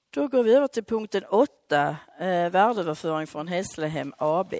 Då går vi över till punkten 8, värdeöverföring från Hässlehem AB.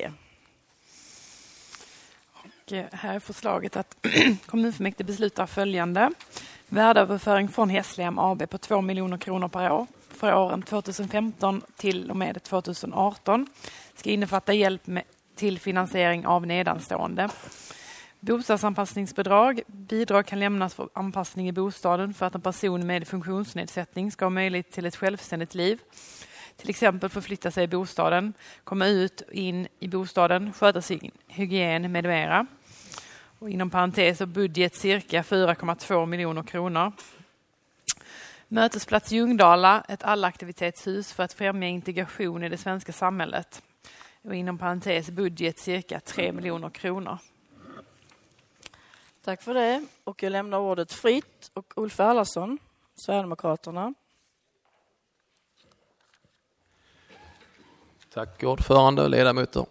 Och här är förslaget att kommunfullmäktige beslutar följande. Värdeöverföring från Hässlehem AB på 2 miljoner kronor per år för åren 2015 till och med 2018 ska innefatta hjälp till finansiering av nedanstående. Bostadsanpassningsbidrag. Bidrag kan lämnas för anpassning i bostaden för att en person med funktionsnedsättning ska ha möjlighet till ett självständigt liv. Till exempel förflytta sig i bostaden, komma ut och in i bostaden, sköta sin hygien med mera. Och inom parentes och budget cirka 4,2 miljoner kronor. Mötesplats Ljungdala, ett allaktivitetshus för att främja integration i det svenska samhället. Och inom parentes budget cirka 3 miljoner kronor. Tack för det. Och jag lämnar ordet fritt. Och Ulf Erlandsson, Sverigedemokraterna. Tack ordförande och ledamöter.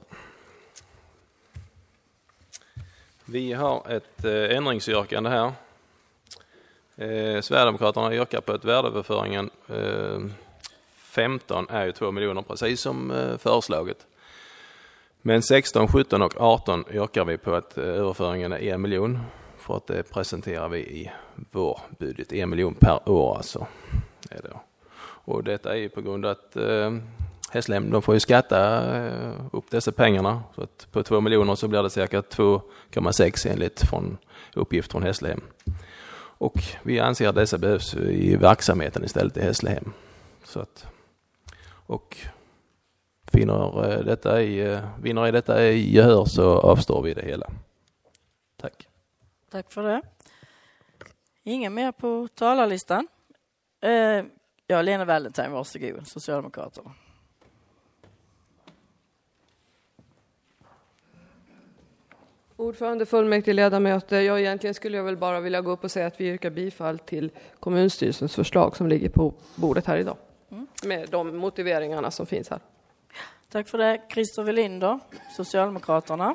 Vi har ett ändringsyrkande här. Sverigedemokraterna yrkar på att värdeöverföringen 15 är ju 2 miljoner precis som föreslaget. Men 16, 17 och 18 yrkar vi på att överföringen är 1 miljon. För att det presenterar vi i vår budget. 1 miljon per år alltså. Är det. Och detta är ju på grund av att Hässlehem, de får ju skatta upp dessa pengarna. Så att på 2 miljoner så blir det cirka 2,6 enligt från uppgift från Hässlehem. Och vi anser att dessa behövs i verksamheten istället i Hässlehem. Så att, och vinner i detta i gehör så avstår vi det hela. Tack. Tack för det. Ingen mer på talarlistan. Lena Wallentheim, varsågod, Socialdemokraterna. Ordförande, fullmäktige, ledamöter. Egentligen skulle jag väl bara vilja gå upp och säga att vi yrkar bifall till kommunstyrelsens förslag som ligger på bordet här idag. Med de motiveringarna som finns här. Tack för det. Christopher Linder, Socialdemokraterna.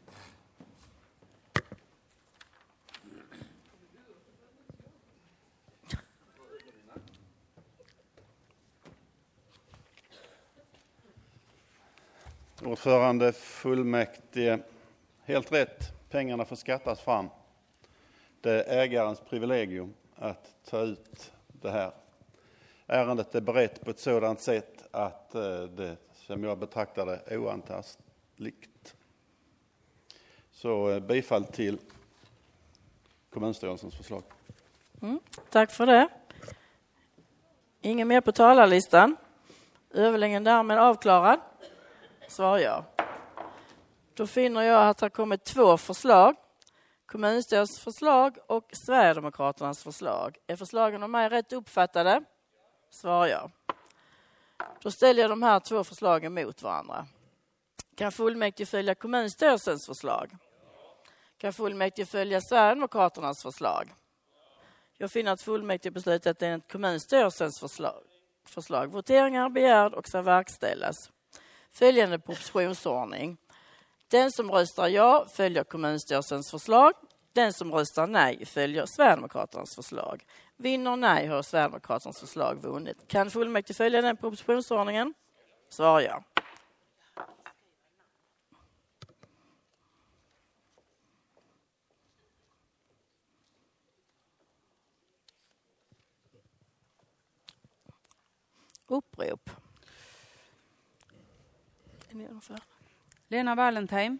Ordförande, fullmäktige, helt rätt. Pengarna får skattas fram. Det är ägarens privilegium att ta ut det här. Ärendet är berett på ett sådant sätt att det, som jag betraktar det, oantastligt. Så bifall till kommunstyrelsens förslag. Tack för det. Ingen mer på talarlistan. Överläggningen därmed avklarad. Svar ja. Då finner jag att det har kommit 2 förslag. Kommunstyrelsens förslag och Sverigedemokraternas förslag. Är förslagen av mig rätt uppfattade? Svar ja. Då ställer jag de här 2 förslagen mot varandra. Kan fullmäktige följa kommunstyrelsens förslag? Kan fullmäktige följa Sverigedemokraternas förslag? Jag finner att fullmäktige beslutat enligt kommunstyrelsens förslag. Voteringar begärd och ska verkställas. Följande propositionsordning. Den som röstar ja följer kommunstyrelsens förslag. Den som röstar nej följer Sverigedemokraternas förslag. Vinner nej har Sverigedemokraternas förslag vunnit. Kan fullmäktige följa den propositionsordningen? Svar ja. Upprop. Lena Wallentheim.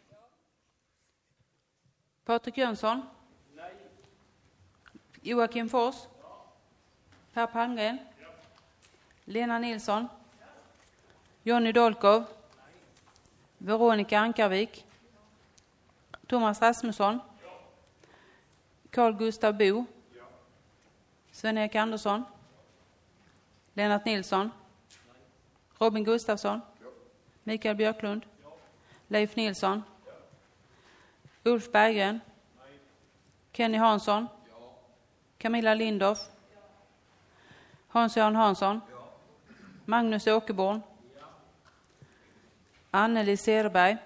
Patrik Jönsson. Nej. Joakim Fors. Per Palmgren. Ja. Lena Nilsson. Ja. Jonny Dolkov. Nej. Veronica Ankarvik. Thomas Rasmusson. Ja. Carl Gustav Bo. Ja. Sven-Erik Andersson. Ja. Lennart Nilsson. Nej. Robin Gustafsson. Ja. Mikael Björklund. Ja. Leif Nilsson. Ja. Ulf Berggren. Nej. Kenny Hansson. Ja. Camilla Lindorff. Ja. Hans-Göran Hansson. Ja. Magnus Åkerborn. Ja. Anneli Serberg.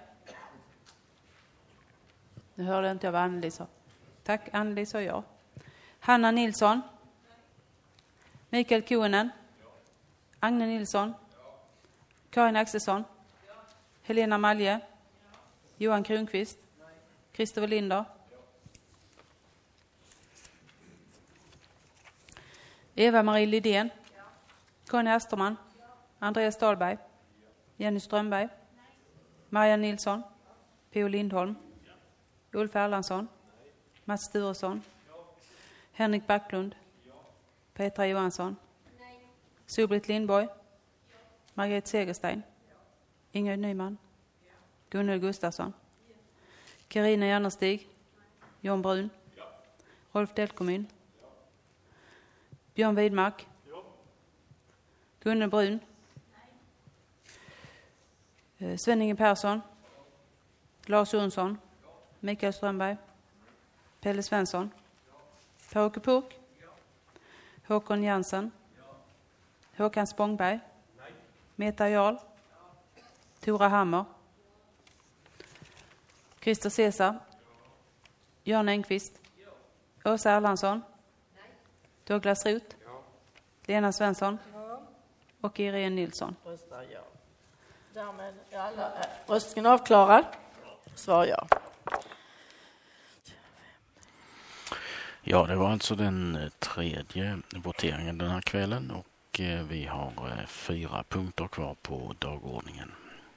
Nu hörde inte jag vad Anneli sa. Tack, Anneli sa jag. Hanna Nilsson. Mikael Kuenen. Ja. Agne Nilsson. Karin Axelsson. Helena Malje. Johan Kronqvist. Christopher Linder. Eva-Marie Lidén. Conny Asterman. Andreas Dahlberg. Jenny Strömberg. Marianne Nilsson. P.O. Lindholm. Ulf Erlandsson. Mats Sturesson. Henrik Backlund. Petra Johansson. Solbritt Lindborg. Margret Segerstein. Ingrid Nyman. Gunnel Gustafsson. Carina Järnestig. John Brun. Rolf Delkomyn. Björn Widmark. Gunnel Brun. Sven-Inge Persson. Lars Jonsson. Mikael Strömberg. Pelle Svensson. Per-Åke Puk. Håkon Jansen. Håkan Spångberg. Meta Jarl. Tora Hammer. Christer Cesar. Jan Engqvist. Åsa Erlandsson. Douglas Roth. Lena Svensson. Och Irene Nilsson. Röstar ja. Därmed är alla röstningen avklarad. Svar ja. Ja, det var alltså den tredje voteringen den här kvällen och vi har 4 punkter kvar på dagordningen.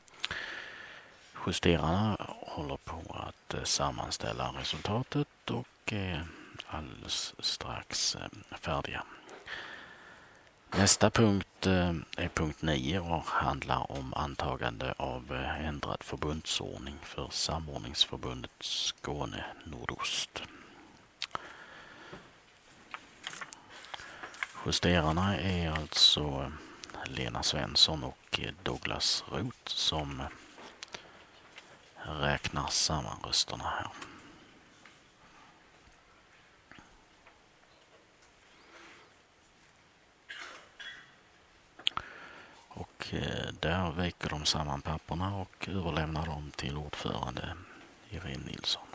Justerarna håller på att sammanställa resultatet och är alldeles strax färdiga. Nästa punkt är punkt 9 och handlar om antagande av ändrad förbundsordning för Samordningsförbundet Skåne Nordost. Justerarna är alltså Lena Svensson och Douglas Roth som räknar samman rösterna här. Och där viker de samman papperna och överlämnar dem till ordförande Irene Nilsson.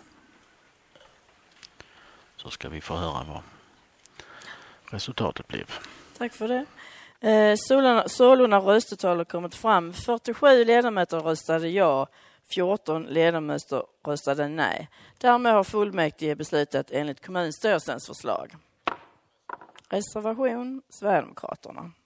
Så ska vi få höra vad resultatet blev. Tack för det. Sålunda röstetal har kommit fram. 47 ledamöter röstade ja, 14 ledamöter röstade nej. Därmed har fullmäktige beslutat enligt kommunstyrelsens förslag. Reservation Sverigedemokraterna.